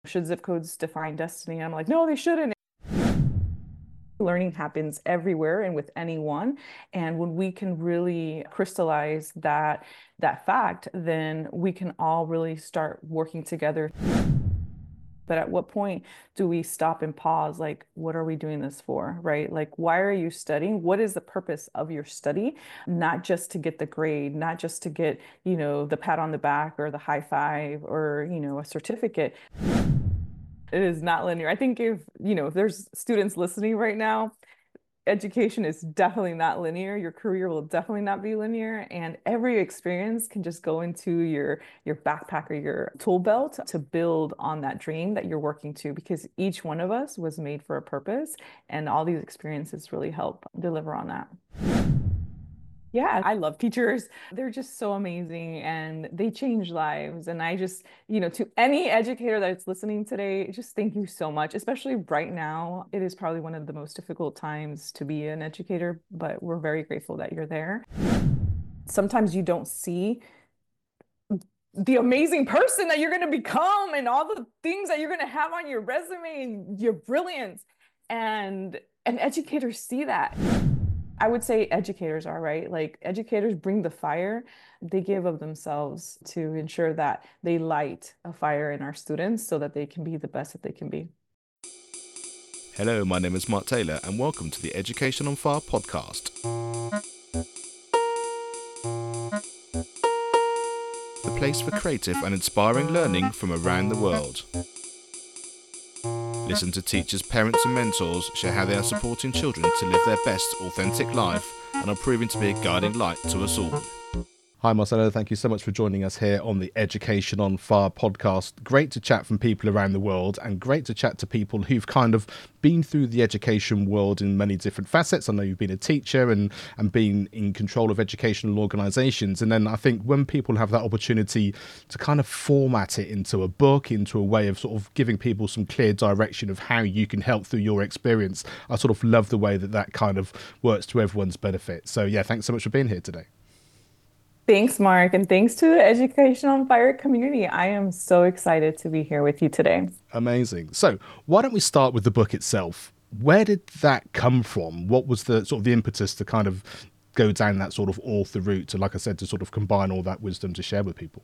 Should zip codes define destiny? I'm like, no, they shouldn't. Learning happens everywhere and with anyone. And when we can really crystallize that fact, then we can all really start working together. But at what point do we stop and pause? Like, what are we doing this for, right? Like, why are you studying? What is the purpose of your study? Not just to get the grade, not just to get, the pat on the back or the high five or, a certificate. It is not linear. I think if there's students listening right now, education is definitely not linear. Your career will definitely not be linear, and every experience can just go into your backpack or your tool belt to build on that dream that you're working to, because each one of us was made for a purpose, and all these experiences really help deliver on that. Yeah, I love teachers. They're just so amazing and they change lives. And I just, to any educator that's listening today, just thank you so much. Especially right now, it is probably one of the most difficult times to be an educator, but we're very grateful that you're there. Sometimes you don't see the amazing person that you're going to become and all the things that you're going to have on your resume and your brilliance. And educators see that. I would say educators are, right. Like educators bring the fire. They give of themselves to ensure that they light a fire in our students so that they can be the best that they can be. Hello, my name is Mark Taylor and welcome to the Education on Fire podcast. The place for creative and inspiring learning from around the world. Listen to teachers, parents and mentors share how they are supporting children to live their best authentic life and are proving to be a guiding light to us all. Hi Marcelo, thank you so much for joining us here on the Education on Fire podcast. Great to chat from people around the world and great to chat to people who've kind of been through the education world in many different facets. I know you've been a teacher and been in control of educational organisations. And then I think when people have that opportunity to kind of format it into a book, into a way of sort of giving people some clear direction of how you can help through your experience, I sort of love the way that kind of works to everyone's benefit. So yeah, thanks so much for being here today. Thanks, Mark, and thanks to the Education on Fire community. I am so excited to be here with you today. Amazing. So why don't we start with the book itself? Where did that come from? What was the sort of the impetus to kind of go down that sort of author route to, like I said, to sort of combine all that wisdom to share with people?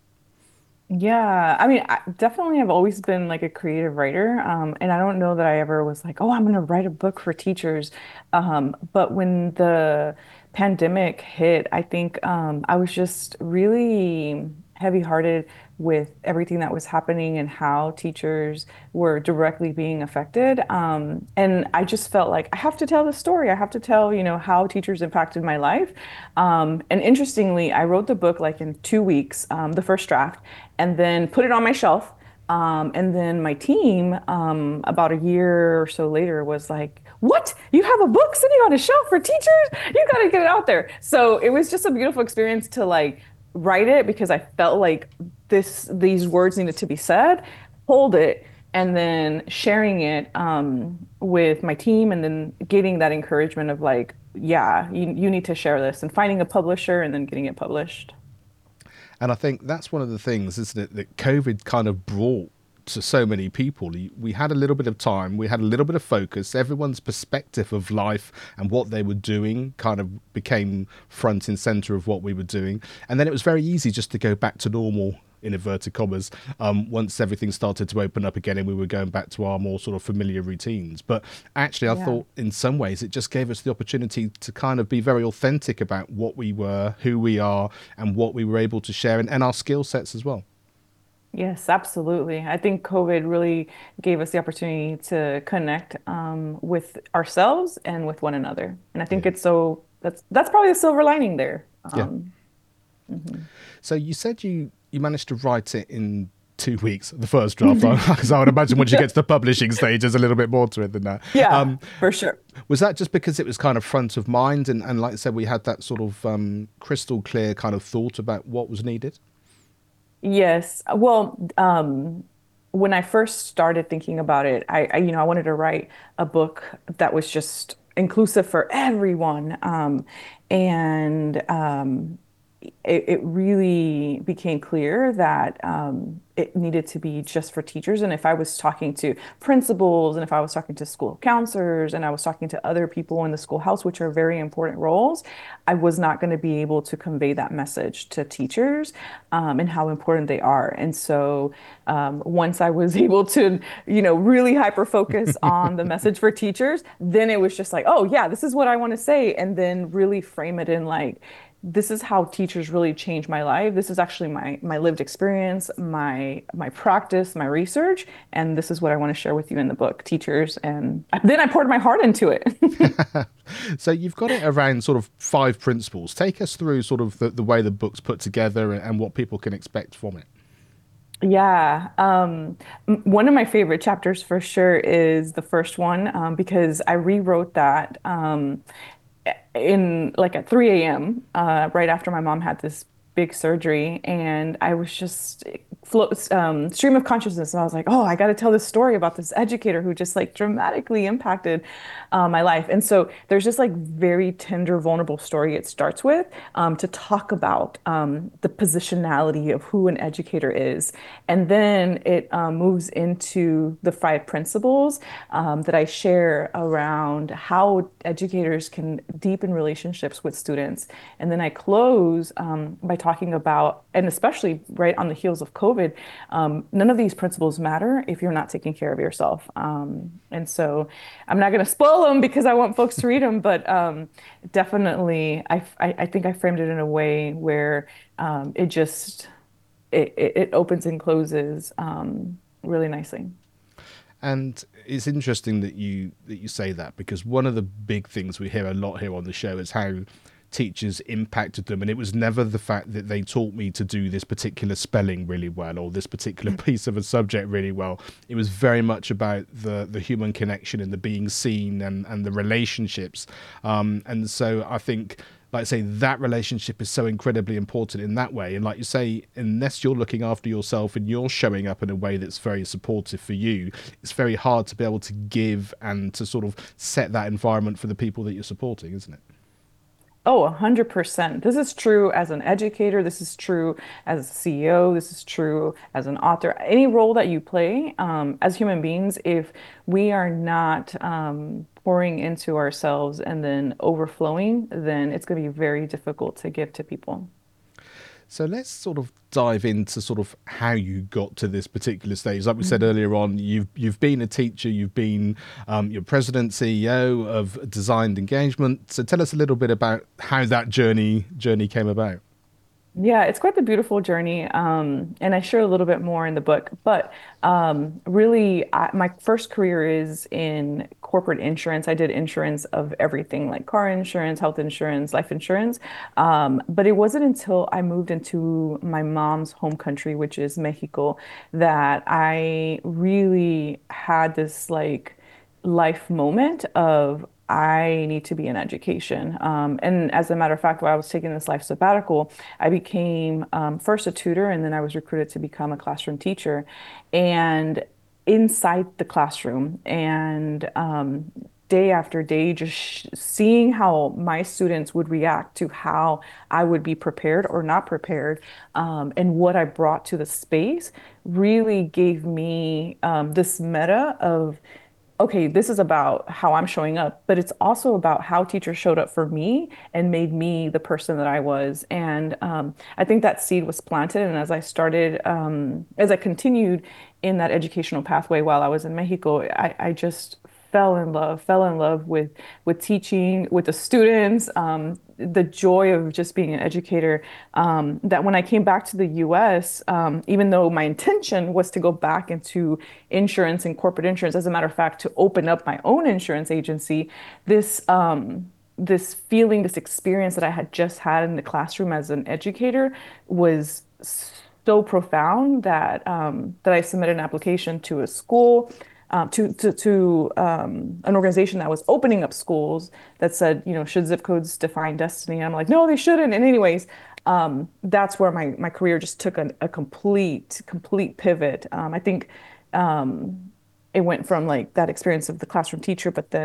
Yeah, I mean, I definitely have always been like a creative writer. And I don't know that I ever was like, oh, I'm going to write a book for teachers. But when the pandemic hit, I think I was just really heavy-hearted with everything that was happening and how teachers were directly being affected. And I just felt like I have to tell the story. I have to tell, how teachers impacted my life. And interestingly, I wrote the book like in 2 weeks, the first draft, and then put it on my shelf. And then my team, about a year or so later, was like, "What? You have a book sitting on a shelf for teachers? You got to get it out there." So it was just a beautiful experience to like write it because I felt like these words needed to be said, hold it, and then sharing it with my team, and then getting that encouragement of like, "Yeah, you need to share this," and finding a publisher and then getting it published. And I think that's one of the things, isn't it, that COVID kind of brought to so many people. We had a little bit of time, we had a little bit of focus, everyone's perspective of life and what they were doing kind of became front and center of what we were doing. And then it was very easy just to go back to normal, in inverted commas, once everything started to open up again and we were going back to our more sort of familiar routines. But actually, I Yeah. thought in some ways it just gave us the opportunity to kind of be very authentic about what we were, who we are, and what we were able to share, and our skill sets as well. Yes, absolutely. I think COVID really gave us the opportunity to connect with ourselves and with one another. And I think Yeah. that's probably a silver lining there. Yeah. Mhm. So you said you managed to write it in 2 weeks, the first draft, because I would imagine once you get to the publishing stage, there's a little bit more to it than that. Yeah, for sure. Was that just because it was kind of front of mind, and like I said, we had that sort of crystal clear kind of thought about what was needed? Yes. Well, when I first started thinking about it, I wanted to write a book that was just inclusive for everyone. And it really became clear that it needed to be just for teachers. And if I was talking to principals and if I was talking to school counselors and I was talking to other people in the schoolhouse, which are very important roles, I was not going to be able to convey that message to teachers and how important they are. And so once I was able to, really hyper focus on the message for teachers, then it was just like, oh, yeah, this is what I want to say. And then really frame it in like, this is how teachers really changed my life. This is actually my lived experience, my practice, my research, and this is what I want to share with you in the book, Teachers. And then I poured my heart into it. So you've got it around sort of 5 principles. Take us through sort of the way the book's put together and what people can expect from it. Yeah. One of my favorite chapters for sure is the first one, because I rewrote that in like at 3 a.m. Right after my mom had this big surgery, and I was just stream of consciousness, and I was like, oh, I got to tell this story about this educator who just like dramatically impacted my life. And so there's just like very tender, vulnerable story it starts with to talk about the positionality of who an educator is, and then it moves into the 5 principles that I share around how educators can deepen relationships with students. And then I close by talking about, and especially right on the heels of COVID, none of these principles matter if you're not taking care of yourself. And so I'm not going to spoil them because I want folks to read them, but definitely I think I framed it in a way where it just it opens and closes really nicely. And it's interesting that you say that, because one of the big things we hear a lot here on the show is how teachers impacted them, and it was never the fact that they taught me to do this particular spelling really well or this particular piece of a subject really well. It was very much about the human connection and the being seen and the relationships, and so I think, like I say, that relationship is so incredibly important in that way. And like you say, unless you're looking after yourself and you're showing up in a way that's very supportive for you, it's very hard to be able to give and to sort of set that environment for the people that you're supporting, isn't it? Oh, 100%. This is true as an educator. This is true as a CEO. This is true as an author. Any role that you play as human beings, if we are not pouring into ourselves and then overflowing, then it's going to be very difficult to give to people. So let's sort of dive into sort of how you got to this particular stage. Like we said earlier on, you've been a teacher, you've been your president, CEO of Designed Engagement. So tell us a little bit about how that journey came about. Yeah, it's quite the beautiful journey. And I share a little bit more in the book. But really, my first career is in corporate insurance. I did insurance of everything like car insurance, health insurance, life insurance. But it wasn't until I moved into my mom's home country, which is Mexico, that I really had this like life moment of I need to be in education. And as a matter of fact, while I was taking this life sabbatical, I became first a tutor and then I was recruited to become a classroom teacher. And inside the classroom and day after day, just seeing how my students would react to how I would be prepared or not prepared, and what I brought to the space really gave me this meta of okay, this is about how I'm showing up, but it's also about how teachers showed up for me and made me the person that I was. And I think that seed was planted. And as I continued in that educational pathway while I was in Mexico, I just fell in love with teaching, with the students, the joy of just being an educator. That when I came back to the US, even though my intention was to go back into insurance and corporate insurance, as a matter of fact, to open up my own insurance agency, this feeling, this experience that I had just had in the classroom as an educator was so profound that that I submitted an application to a school, to an organization that was opening up schools that said, should zip codes define destiny? And I'm like, no, they shouldn't. And anyways, that's where my career just took a complete pivot. I think it went from like that experience of the classroom teacher, but then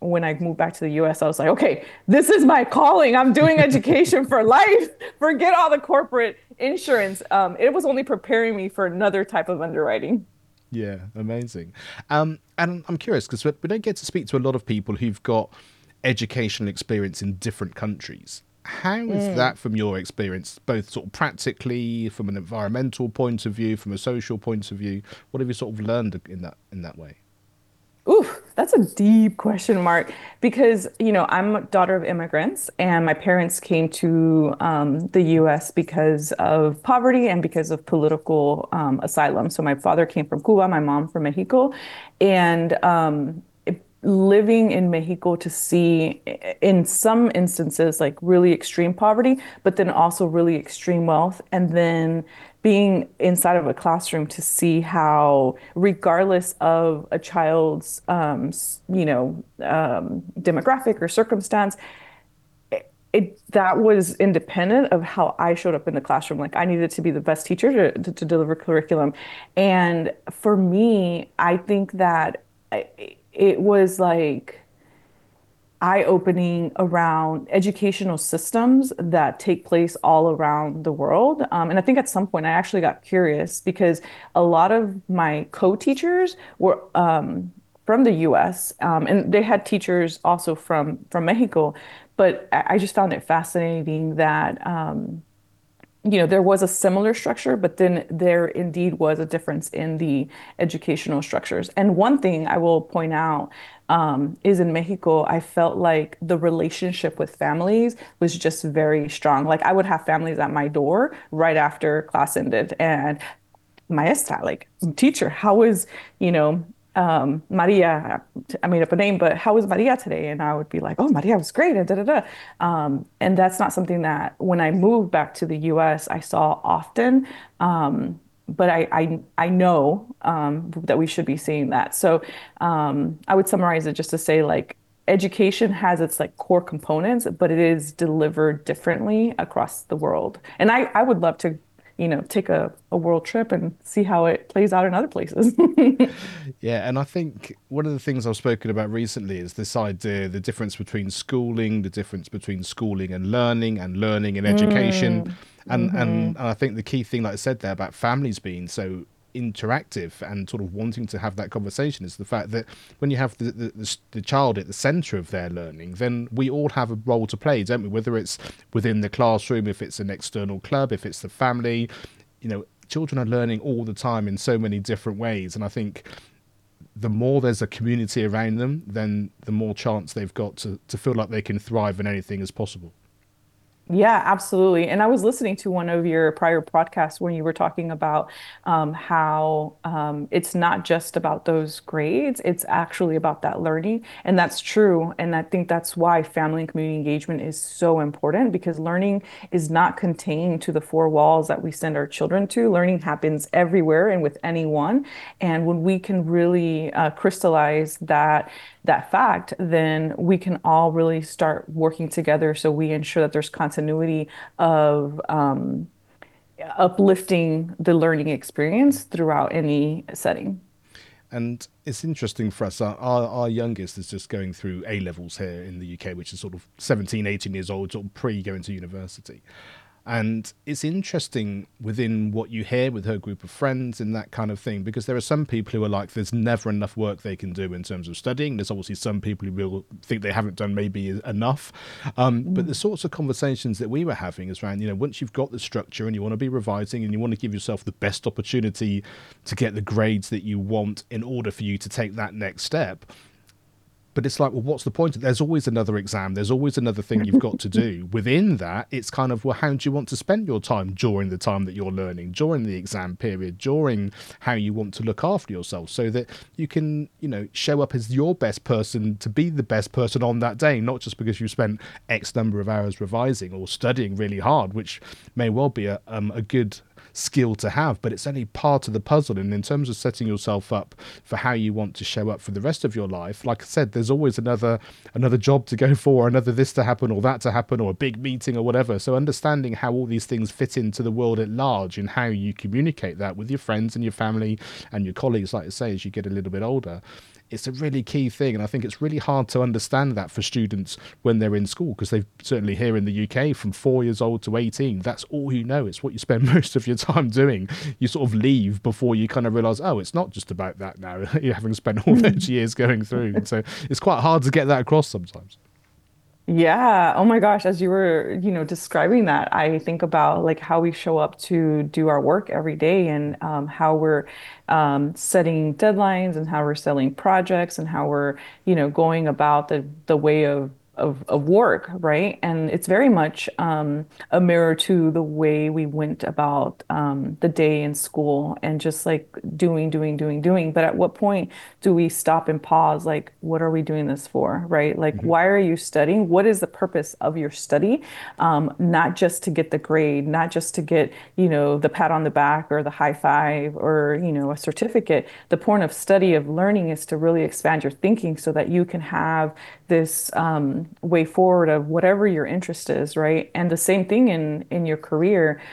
when I moved back to the US, I was like, okay, this is my calling. I'm doing education for life. Forget all the corporate insurance. It was only preparing me for another type of underwriting. Yeah, amazing. And I'm curious because we don't get to speak to a lot of people who've got educational experience in different countries. How is Mm. that from your experience, both sort of practically, from an environmental point of view, from a social point of view? What have you sort of learned in that way? Ooh, that's a deep question, Mark, because, I'm a daughter of immigrants and my parents came to the US because of poverty and because of political asylum. So my father came from Cuba, my mom from Mexico, and living in Mexico to see, in some instances, like really extreme poverty, but then also really extreme wealth. And then being inside of a classroom to see how, regardless of a child's, demographic or circumstance, that was independent of how I showed up in the classroom. Like I needed to be the best teacher to deliver curriculum. And for me, I think that it was like eye-opening around educational systems that take place all around the world. And I think at some point I actually got curious because a lot of my co-teachers were from the US, and they had teachers also from Mexico. But I just found it fascinating that there was a similar structure, but then there indeed was a difference in the educational structures. And one thing I will point out is in Mexico, I felt like the relationship with families was just very strong. Like I would have families at my door right after class ended, and maestra, like teacher, how is, Maria, I made up a name, but how was Maria today? And I would be like, oh, Maria was great, and da da da. And that's not something that when I moved back to the US, I saw often. But I know that we should be seeing that. So I would summarize it just to say like education has its like core components, but it is delivered differently across the world. And I would love to take a world trip and see how it plays out in other places. Yeah, and I think one of the things I've spoken about recently is this idea, the difference between schooling, the difference between schooling and learning and education. Mm, And hmm. I think the key thing, like I said there, about families being so interactive and sort of wanting to have that conversation is the fact that when you have the child at the center of their learning, then we all have a role to play, don't we? Whether it's within the classroom, if it's an external club, if it's the family, children are learning all the time in so many different ways. And I think the more there's a community around them, then the more chance they've got to feel like they can thrive in anything as possible. Yeah, absolutely. And I was listening to one of your prior podcasts when you were talking about how it's not just about those grades, it's actually about that learning. And that's true. And I think that's why family and community engagement is so important because learning is not contained to the four walls that we send our children to. Learning happens everywhere and with anyone. And when we can really crystallize that fact, then we can all really start working together so we ensure that there's continuity of uplifting the learning experience throughout any setting. And it's interesting for us. Our youngest is just going through A levels here in the UK, which is sort of 17, 18 years old, sort of pre going to university. And it's interesting within what you hear with her group of friends and that kind of thing, because there are some people who are like, there's never enough work they can do in terms of studying. There's obviously some people who will think they haven't done maybe enough. But the Mm. sorts of conversations that we were having is around, once you've got the structure and you want to be revising and you want to give yourself the best opportunity to get the grades that you want in order for you to take that next step, but it's like, well, what's the point? There's always another exam. There's always another thing you've got to do. Within that, it's kind of, well, how do you want to spend your time during the time that you're learning, during the exam period, during how you want to look after yourself so that you can, show up as your best person to be the best person on that day, not just because you spent X number of hours revising or studying really hard, which may well be a good skill to have, but it's only part of the puzzle. And in terms of setting yourself up for how you want to show up for the rest of your life, like I said, there's always another job to go for, another this to happen or that to happen, or a big meeting or whatever. So understanding how all these things fit into the world at large and how you communicate that with your friends and your family and your colleagues, like I say, as you get a little bit older, it's a really key thing. And I think it's really hard to understand that for students when they're in school, because they've certainly here in the UK from 4 years old to 18, that's all you know. It's what you spend most of your time doing. You sort of leave before you kind of realize, oh, it's not just about that now. You're having spent all those years going through. And so it's quite hard to get that across sometimes. Yeah. Oh my gosh. As you were, describing that, I think about like how we show up to do our work every day and how we're setting deadlines and how we're selling projects and how we're, going about the way of work, right? And it's very much a mirror to the way we went about the day in school and just like doing, doing, doing, doing. But at what point do we stop and pause? Like, what are we doing this for, right? Like, Hmm. why are you studying? What is the purpose of your study? Not just to get the grade, not just to get, the pat on the back or the high five or, a certificate. The point of study, of learning, is to really expand your thinking so that you can have this way forward of whatever your interest is, right? And the same thing in your career.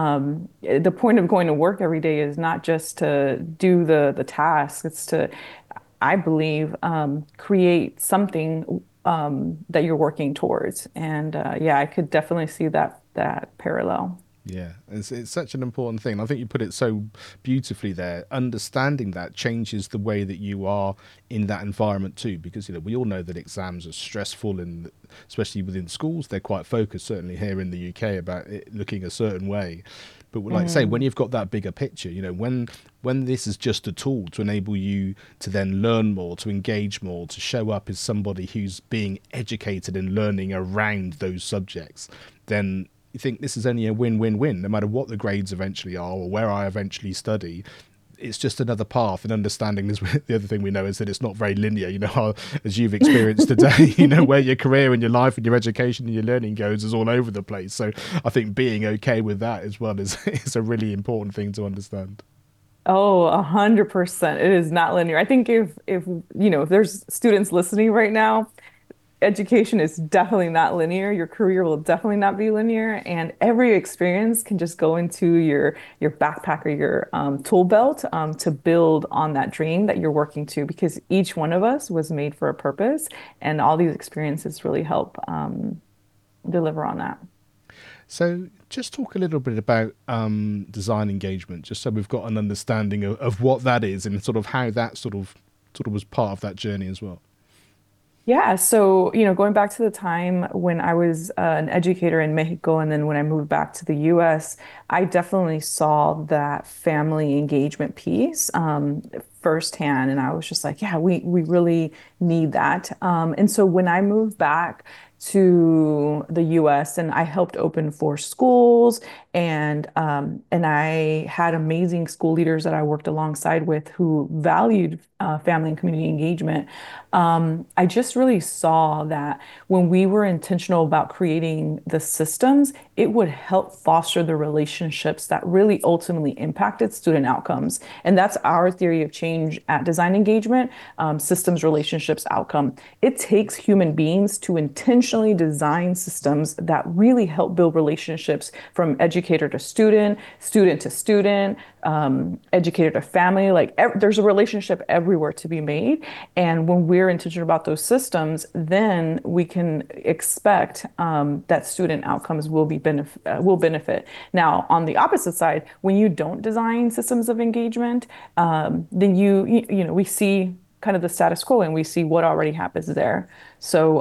The point of going to work every day is not just to do the task. It's to, I believe, create something that you're working towards. And yeah, I could definitely see that parallel. Yeah, it's such an important thing. I think you put it so beautifully there. Understanding that changes the way that you are in that environment too, because we all know that exams are stressful, and especially within schools, they're quite focused. Certainly here in the UK about it looking a certain way. But like I say, when Mm. you've got that bigger picture, when this is just a tool to enable you to then learn more, to engage more, to show up as somebody who's being educated and learning around those subjects, then you think this is only a win-win-win, no matter what the grades eventually are or where I eventually study. It's just another path, and understanding this. The other thing we know is that it's not very linear, as you've experienced today, where your career and your life and your education and your learning goes is all over the place. So I think being okay with that as well is a really important thing to understand. Oh, 100%. It is not linear. I think if there's students listening right now, education is definitely not linear. Your career will definitely not be linear, and every experience can just go into your backpack or your tool belt to build on that dream that you're working to. Because each one of us was made for a purpose, and all these experiences really help deliver on that. So just talk a little bit about design engagement, just so we've got an understanding of what that is and sort of how that sort of was part of that journey as well. Yeah, so, going back to the time when I was an educator in Mexico and then when I moved back to the US, I definitely saw that family engagement piece firsthand. And I was just like, yeah, we really need that. And so when I moved back to the US and I helped open 4 schools and I had amazing school leaders that I worked alongside with who valued family and community engagement. I just really saw that when we were intentional about creating the systems, it would help foster the relationships that really ultimately impacted student outcomes. And that's our theory of change at Design Engagement, systems, relationships, outcome. It takes human beings to intentionally design systems that really help build relationships from educator to student, student to student, educator to family. Like there's a relationship everywhere to be made. And when we're intentional about those systems, then we can expect that student outcomes will benefit. Now, on the opposite side, when you don't design systems of engagement, then we see kind of the status quo and we see what already happens there. So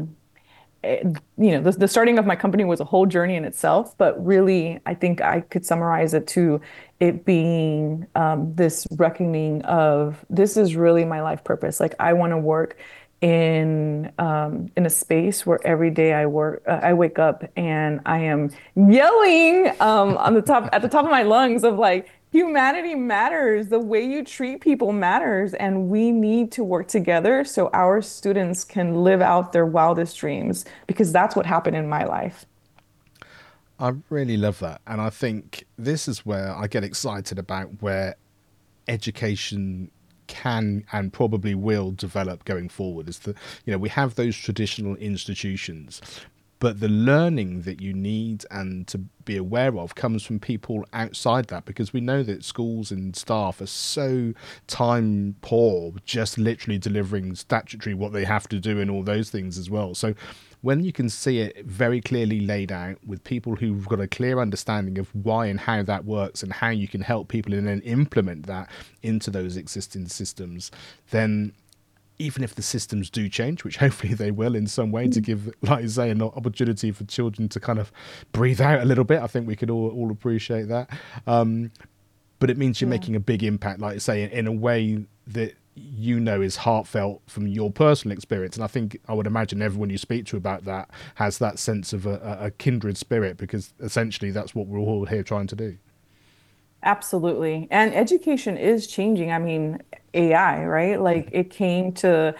the starting of my company was a whole journey in itself, but really, I think I could summarize it to it being this reckoning of this is really my life purpose. Like I want to work in a space where every day I wake up and I am yelling on the top at the top of my lungs of like humanity matters. The way you treat people matters, and we need to work together so our students can live out their wildest dreams because that's what happened in my life. I really love that. And I think this is where I get excited about where education can and probably will develop going forward. Is that, we have those traditional institutions, but the learning that you need and to be aware of comes from people outside that, because we know that schools and staff are so time poor, just literally delivering statutory what they have to do and all those things as well. So when you can see it very clearly laid out with people who've got a clear understanding of why and how that works and how you can help people and then implement that into those existing systems, then even if the systems do change, which hopefully they will in some way, to give, like you say, an opportunity for children to kind of breathe out a little bit. I think we could all appreciate that. But it means you're making a big impact, like you say, in a way that is heartfelt from your personal experience. And I think, I would imagine everyone you speak to about that has that sense of a kindred spirit, because essentially that's what we're all here trying to do. Absolutely. And education is changing. I mean, AI, right? Like it came to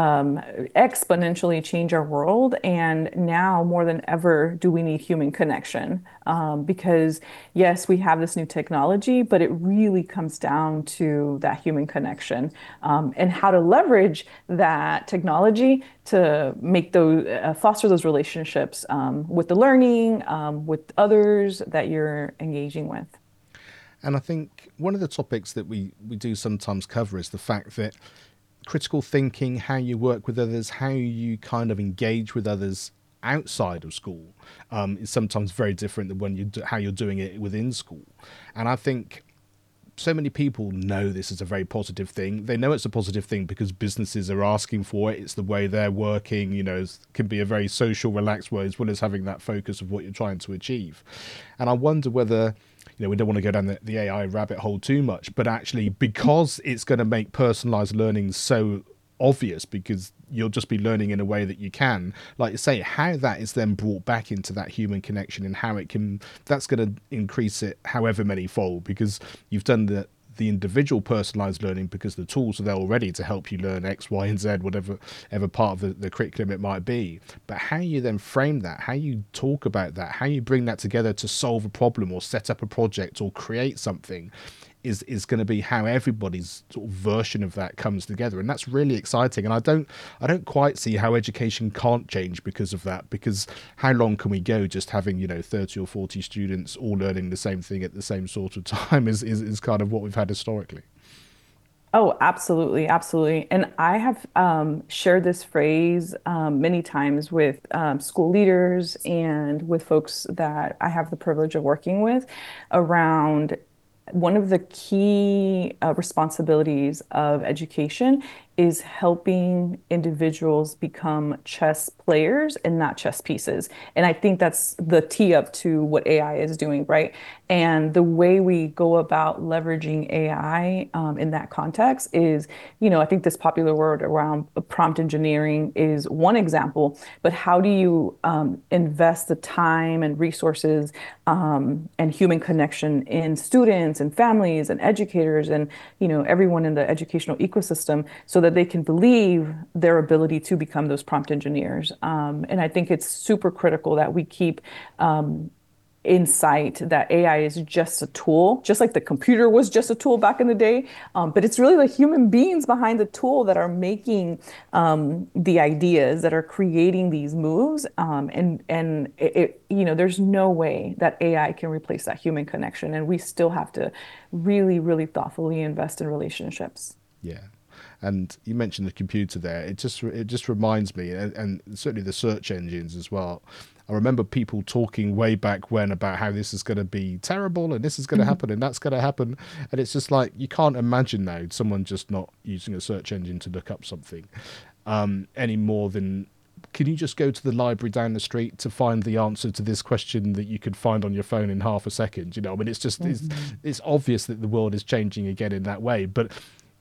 exponentially change our world. And now more than ever, do we need human connection? Because yes, we have this new technology, but it really comes down to that human connection, and how to leverage that technology to make those, foster those relationships, with the learning, with others that you're engaging with. And I think one of the topics that we do sometimes cover is the fact that critical thinking, how you work with others, how you kind of engage with others outside of school, is sometimes very different than when how you're doing it within school. And I think so many people know this is a very positive thing. They know it's a positive thing because businesses are asking for it. It's the way they're working, it can be a very social, relaxed way, as well as having that focus of what you're trying to achieve. And I wonder whether, we don't want to go down the AI rabbit hole too much, but actually, because it's going to make personalized learning so obvious, because you'll just be learning in a way that you can, like you say, how that is then brought back into that human connection, and how that's going to increase it however many fold, because you've done the individual personalized learning, because the tools are there already to help you learn X, Y, and Z, whatever part of the curriculum it might be. But how you then frame that, how you talk about that, how you bring that together to solve a problem or set up a project or create something is going to be how everybody's sort of version of that comes together. And that's really exciting. And I don't quite see how education can't change because of that, because how long can we go just having 30 or 40 students all learning the same thing at the same sort of time is kind of what we've had historically. Oh, absolutely, absolutely. And I have shared this phrase many times with school leaders and with folks that I have the privilege of working with around one of the key responsibilities of education is helping individuals become chess players and not chess pieces. And I think that's the tee up to what AI is doing, right? And the way we go about leveraging AI in that context is, I think this popular word around prompt engineering is one example, but how do you invest the time and resources and human connection in students and families and educators and, everyone in the educational ecosystem so that they can believe their ability to become those prompt engineers. And I think it's super critical that we keep insight that AI is just a tool, just like the computer was just a tool back in the day. But it's really the human beings behind the tool that are making the ideas, that are creating these moves. There's no way that AI can replace that human connection, and we still have to really, really thoughtfully invest in relationships. Yeah. And you mentioned the computer there. It just reminds me, and certainly the search engines as well. I remember people talking way back when about how this is going to be terrible and this is going to happen and that's going to happen. And it's just like, you can't imagine now someone just not using a search engine to look up something any more than, can you just go to the library down the street to find the answer to this question that you could find on your phone in half a second? I mean, it's just, it's obvious that the world is changing again in that way. But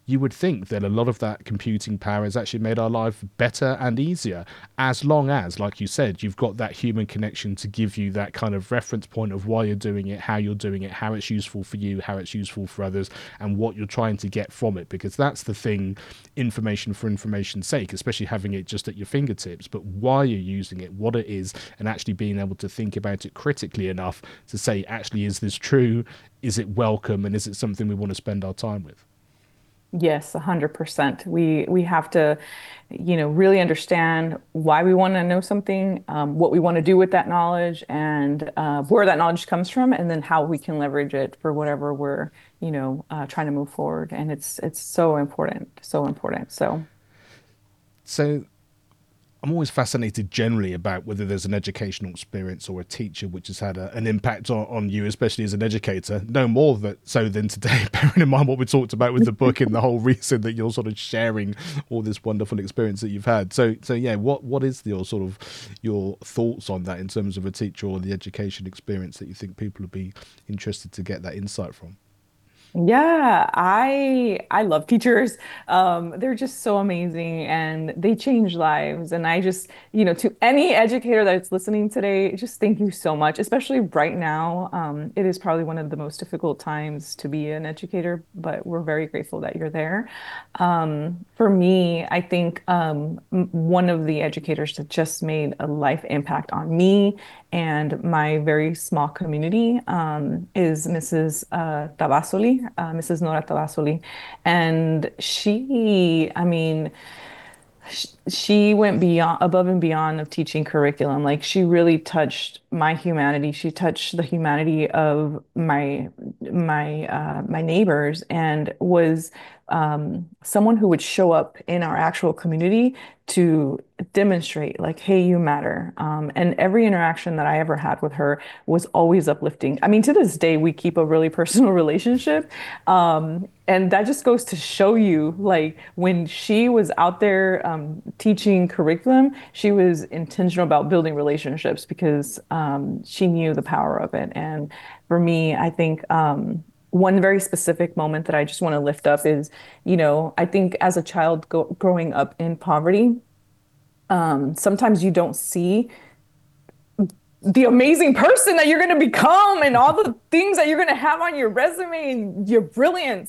you would think that a lot of that computing power has actually made our life better and easier, as long as, like you said, you've got that human connection to give you that kind of reference point of why you're doing it, how you're doing it, how it's useful for you, how it's useful for others, and what you're trying to get from it. Because that's the thing, information for information's sake, especially having it just at your fingertips, but why you're using it, what it is, and actually being able to think about it critically enough to say, actually, is this true? Is it welcome? And is it something we want to spend our time with? Yes, 100%. We have to, really understand why we want to know something, what we want to do with that knowledge, and where that knowledge comes from, and then how we can leverage it for whatever we're, trying to move forward. And it's so important, so important. So. So I'm always fascinated generally about whether there's an educational experience or a teacher which has had an impact on you, especially as an educator. No more so than today, bearing in mind what we talked about with the book and the whole reason that you're sort of sharing all this wonderful experience that you've had. So yeah, what is your sort of your thoughts on that in terms of a teacher or the education experience that you think people would be interested to get that insight from? Yeah, I love teachers. They're just so amazing and they change lives. And I just, to any educator that's listening today, just thank you so much, especially right now. It is probably one of the most difficult times to be an educator, but we're very grateful that you're there. For me, I think one of the educators that just made a life impact on me and my very small community is Mrs. Tabasoli, Mrs. Nora Tabasoli. And I mean, she went beyond, above and beyond of teaching curriculum. Like she really touched my humanity. She touched the humanity of my neighbors, and was someone who would show up in our actual community to demonstrate like, hey, you matter. And every interaction that I ever had with her was always uplifting. I mean, to this day, we keep a really personal relationship. And that just goes to show you, like, when she was out there teaching curriculum, she was intentional about building relationships because she knew the power of it. And for me, I think one very specific moment that I just want to lift up is, I think as a child growing up in poverty, sometimes you don't see the amazing person that you're going to become and all the things that you're going to have on your resume and your brilliance.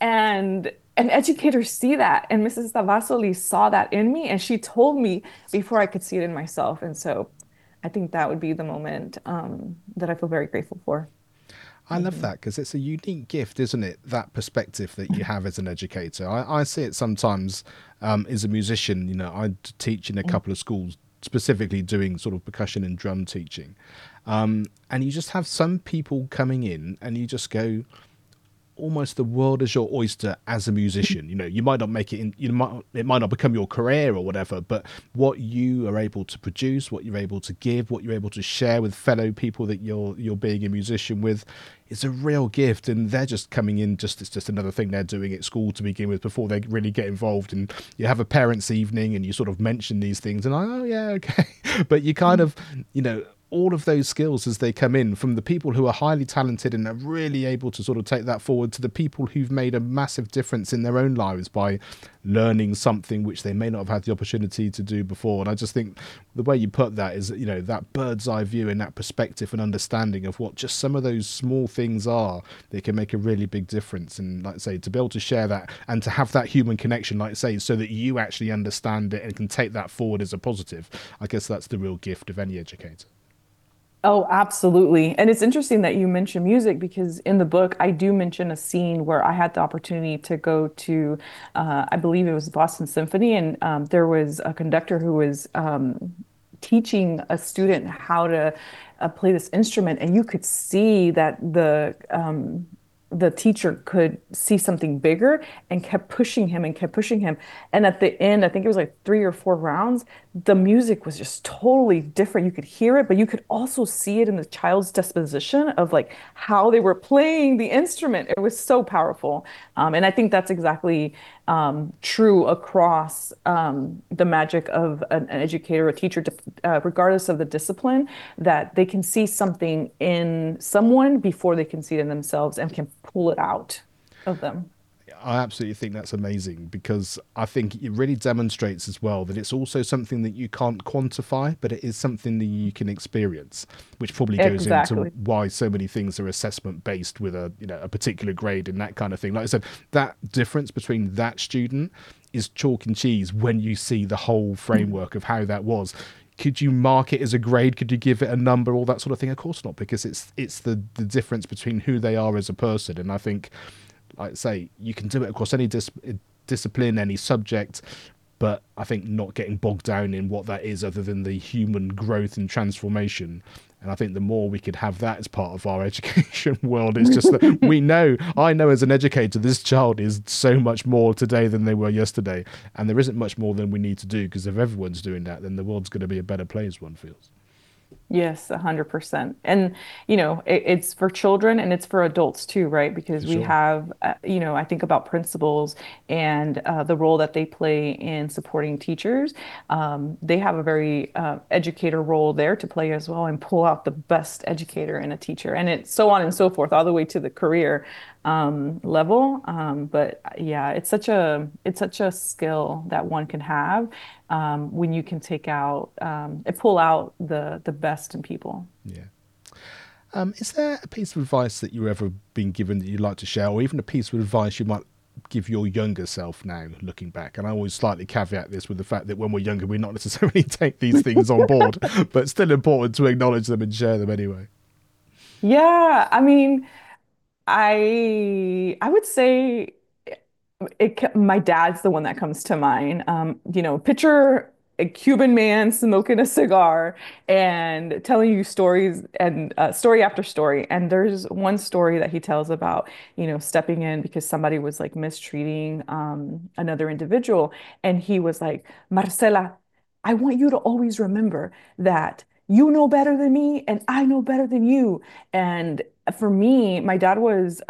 And educators see that. And Mrs. Tavasoli saw that in me, and she told me before I could see it in myself. And so I think that would be the moment that I feel very grateful for. I love Mhm. that because it's a unique gift, isn't it? That perspective that you have as an educator. I see it sometimes as a musician. I teach in a couple of schools, specifically doing sort of percussion and drum teaching. And you just have some people coming in and you just go, almost the world is your oyster as a musician. You might not make it in, it might not become your career or whatever, but what you are able to produce, what you're able to give, what you're able to share with fellow people that you're being a musician with, is a real gift. And they're just coming in, it's just another thing they're doing at school to begin with before they really get involved. And you have a parents' evening and you sort of mention these things and oh yeah, okay. But you kind of, all of those skills as they come in, from the people who are highly talented and are really able to sort of take that forward, to the people who've made a massive difference in their own lives by learning something which they may not have had the opportunity to do before. And I just think the way you put that is, that bird's eye view and that perspective and understanding of what just some of those small things are, they can make a really big difference. And like I say, to be able to share that and to have that human connection, like I say, so that you actually understand it and can take that forward as a positive, I guess that's the real gift of any educator. Oh, absolutely. And it's interesting that you mention music because in the book, I do mention a scene where I had the opportunity to go to, I believe it was Boston Symphony, and there was a conductor who was teaching a student how to play this instrument, and you could see that the teacher could see something bigger and kept pushing him and kept pushing him. And at the end, I think it was like 3 or 4 rounds, the music was just totally different. You could hear it, but you could also see it in the child's disposition of like how they were playing the instrument. It was so powerful. And I think that's exactly true across the magic of an educator, a teacher, regardless of the discipline, that they can see something in someone before they can see it in themselves and can pull it out of them. I absolutely think that's amazing because I think it really demonstrates as well that it's also something that you can't quantify, but it is something that you can experience, which probably goes into Exactly. why so many things are assessment based with a a particular grade and that kind of thing. Like I said, that difference between that student is chalk and cheese when you see the whole framework of how that was. Could you mark it as a grade? Could you give it a number? All that sort of thing? Of course not, because it's the difference between who they are as a person. And I think, like I say, you can do it across any discipline, any subject, but I think not getting bogged down in what that is other than the human growth and transformation. And I think the more we could have that as part of our education world, it's just that I know as an educator, this child is so much more today than they were yesterday. And there isn't much more than we need to do, because if everyone's doing that, then the world's going to be a better place, one feels. Yes, 100%. And, it's for children and it's for adults too, right? For Because we sure. have, I think about principals and the role that they play in supporting teachers. They have a very educator role there to play as well and pull out the best educator in a teacher. And it's so on and so forth, all the way to the career level. But yeah, it's such a skill that one can have when you can take out and pull out the best in people. Yeah. Is there a piece of advice that you've ever been given that you'd like to share, or even a piece of advice you might give your younger self now, looking back? And I always slightly caveat this with the fact that when we're younger, we're not necessarily take these things on board, but it's still important to acknowledge them and share them anyway. Yeah, I mean, I would say my dad's the one that comes to mind. Picture a Cuban man smoking a cigar and telling you stories and story after story. And there's one story that he tells about, stepping in because somebody was like mistreating another individual. And he was like, Marcela, I want you to always remember that you know better than me and I know better than you. And for me, my dad was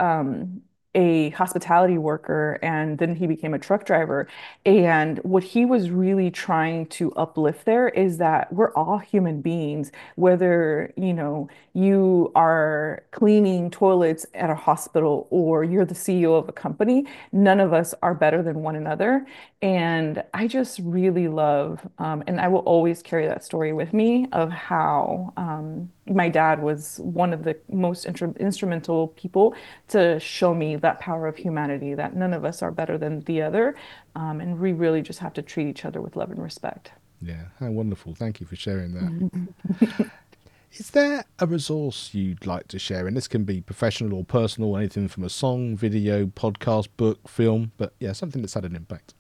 a hospitality worker and then he became a truck driver. And what he was really trying to uplift there is that we're all human beings, whether, you are cleaning toilets at a hospital or you're the CEO of a company, none of us are better than one another. And I just really love, and I will always carry that story with me of how my dad was one of the most instrumental people to show me that power of humanity, that none of us are better than the other. And we really just have to treat each other with love and respect. Yeah, how wonderful. Thank you for sharing that. Mhm. Is there a resource you'd like to share? And this can be professional or personal, anything from a song, video, podcast, book, film, but yeah, something that's had an impact.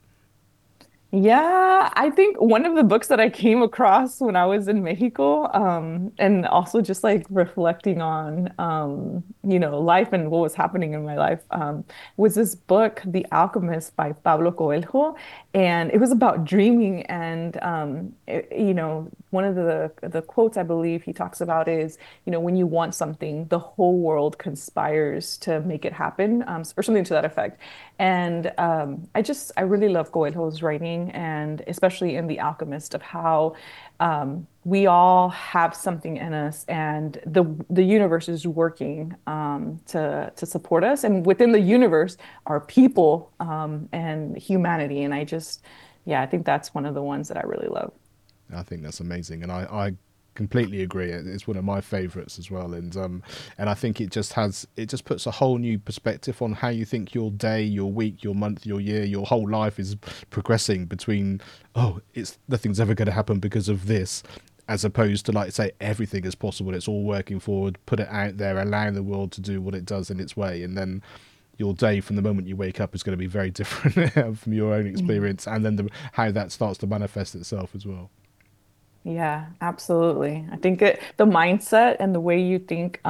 Yeah, I think one of the books that I came across when I was in Mexico, and also just like reflecting on, life and what was happening in my life, was this book, The Alchemist by Pablo Coelho. And it was about dreaming. And, one of the quotes I believe he talks about is, when you want something, the whole world conspires to make it happen, or something to that effect. And I really love Coelho's writing, and especially in The Alchemist, of how we all have something in us, and the universe is working to support us, and within the universe are people and humanity. And yeah, I think that's one of the ones that I really love. I think that's amazing, and I completely agree. It's one of my favourites as well, and I think it just puts a whole new perspective on how you think your day, your week, your month, your year, your whole life is progressing between, oh, it's nothing's ever going to happen because of this, as opposed to, like, say, everything is possible, it's all working forward, put it out there, allowing the world to do what it does in its way. And then your day from the moment you wake up is going to be very different from your own Mhm. experience, and then how that starts to manifest itself as well. Yeah, absolutely. I think the mindset and the way you think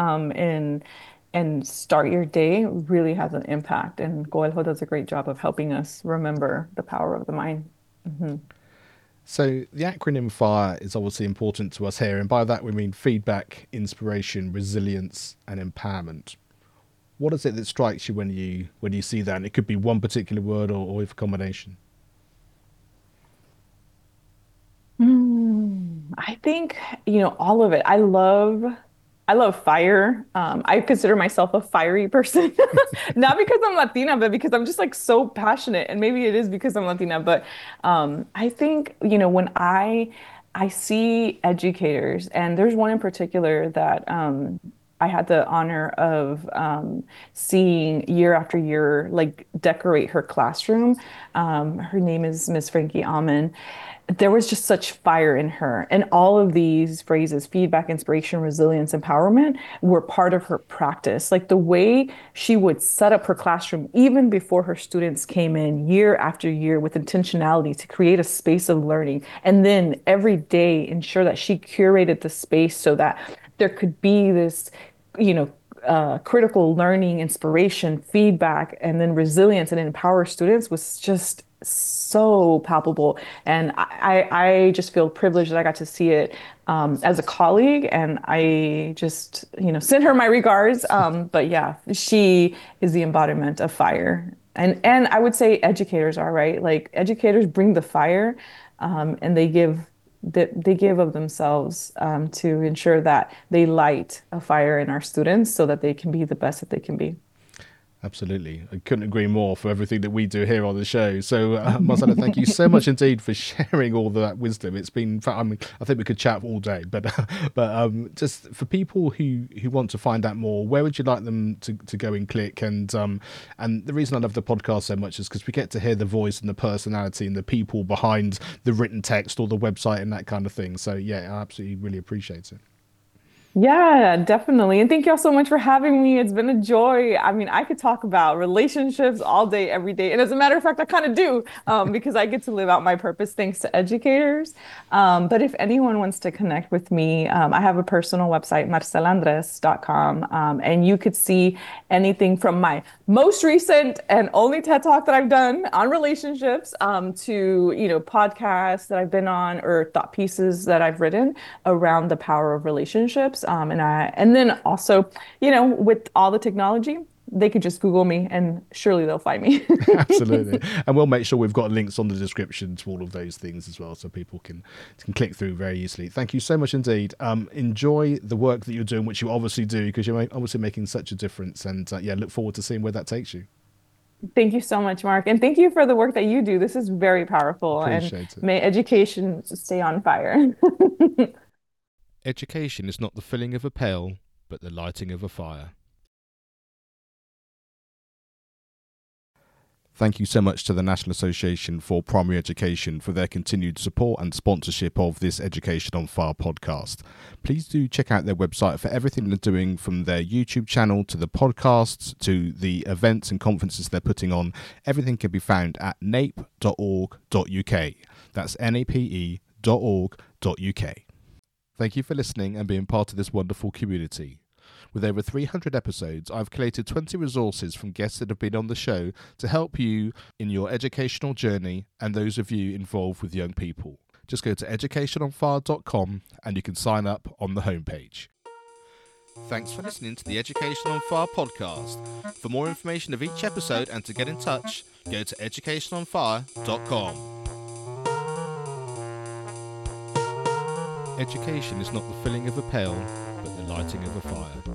and start your day really has an impact. And Coelho does a great job of helping us remember the power of the mind. Hmm. So the acronym FIRE is obviously important to us here, and by that we mean feedback, inspiration, resilience, and empowerment. What is it that strikes you when you see that? And it could be one particular word, or a combination. I think, all of it. I love fire. I consider myself a fiery person, not because I'm Latina, but because I'm just like so passionate. And maybe it is because I'm Latina, but I think, when I see educators, and there's one in particular that I had the honor of seeing year after year, like decorate her classroom. Her name is Miss Frankie Amen. There was just such fire in her. And all of these phrases, feedback, inspiration, resilience, empowerment, were part of her practice. Like the way she would set up her classroom, even before her students came in year after year with intentionality to create a space of learning. And then every day ensure that she curated the space so that there could be this, you know, critical learning, inspiration, feedback, and then resilience and empower students was just so palpable. And I just feel privileged that I got to see it as a colleague. And I just, send her my regards. But yeah, she is the embodiment of fire. And I would say educators are, right. Like educators bring the fire, and they give of themselves to ensure that they light a fire in our students so that they can be the best that they can be. Absolutely. I couldn't agree more for everything that we do here on the show. So, Marcela, thank you so much indeed for sharing all that wisdom. It's been, I mean, I think we could chat all day, but just for people who want to find out more, where would you like them to go and click? And the reason I love the podcast so much is because we get to hear the voice and the personality and the people behind the written text or the website and that kind of thing. So, yeah, I absolutely really appreciate it. Yeah, definitely. And thank y'all so much for having me. It's been a joy. I mean, I could talk about relationships all day, every day. And as a matter of fact, I kind of do because I get to live out my purpose thanks to educators. But if anyone wants to connect with me, I have a personal website, marcelandres.com. And you could see anything from my most recent and only TED Talk that I've done on relationships to, podcasts that I've been on or thought pieces that I've written around the power of relationships. And then also, with all the technology, they could just Google me and surely they'll find me. Absolutely. And we'll make sure we've got links on the description to all of those things as well, so people can click through very easily. Thank you so much indeed. Enjoy the work that you're doing, which you obviously do, because you're obviously making such a difference. And look forward to seeing where that takes you. Thank you so much, Mark. And thank you for the work that you do. This is very powerful. And Appreciate it. may education stay on fire. Education is not the filling of a pail, but the lighting of a fire. Thank you so much to the National Association for Primary Education for their continued support and sponsorship of this Education on Fire podcast. Please do check out their website for everything they're doing, from their YouTube channel to the podcasts to the events and conferences they're putting on. Everything can be found at nape.org.uk. That's nape.org.uk. Thank you for listening and being part of this wonderful community. With over 300 episodes, I've collated 20 resources from guests that have been on the show to help you in your educational journey and those of you involved with young people. Just go to educationonfire.com and you can sign up on the homepage. Thanks for listening to the Education on Fire podcast. For more information of each episode and to get in touch, go to educationonfire.com. Education is not the filling of a pail, but the lighting of a fire.